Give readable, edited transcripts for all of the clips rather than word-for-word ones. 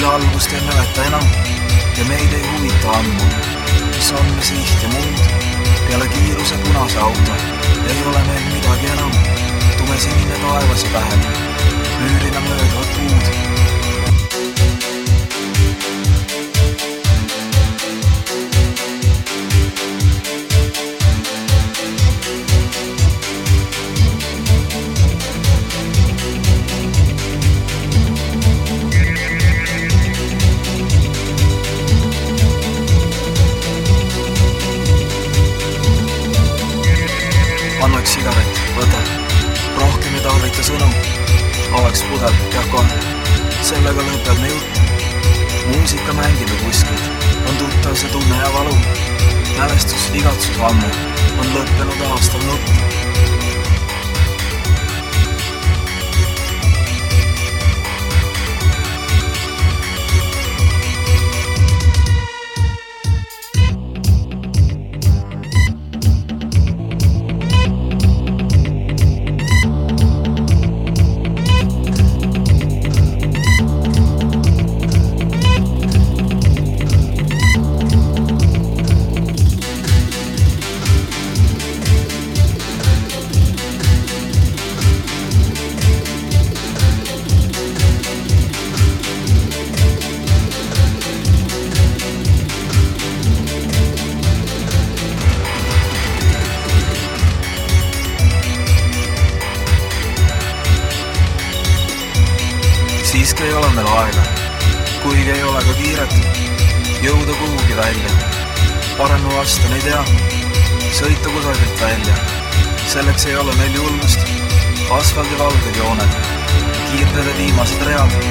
algust ei mäleta enam ja meid ei huvita ammu, mis on me siht ja muud. Peale kiiruse punase auto ei ole meil midagi enam. Tume sinine taevas ja pähem, müürina mööduvad puud. Annaks sigaret, võta, rohkem ei tarvita sõnu. Avaks pudel, jah kohe, sellega lõpeb me jutt. Muusika mängib kuskilt, on tuttav see tunne ja valu. Mälestus, igatsus ammu, on lõppenud aastal nutt. Siiski ei ole meil aega, kuigi ei ole ka kiiret, jõuda kuhugi välja. Parem vastan ei tea, sõita kusagilt välja. Selleks ei ole meil julgust, asfaldi valged jooned, kiirtele viimased read.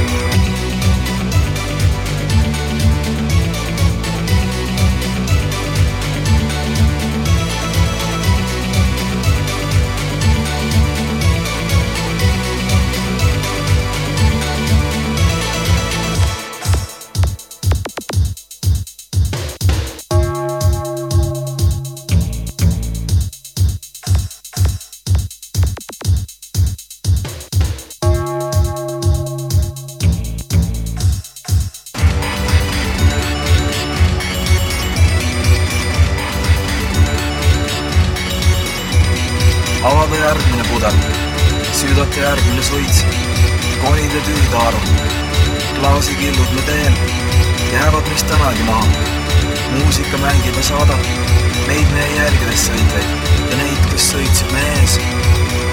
Avada järgmine pudel, süüdata järgmine suits, konid ja tüüdaaru. Klaasikillud me teel, jäävad meist tänagi maha. Muusika mängib ja saadab, meid meie jälgides sõitvaid ja neid, kes sõitsid me ees.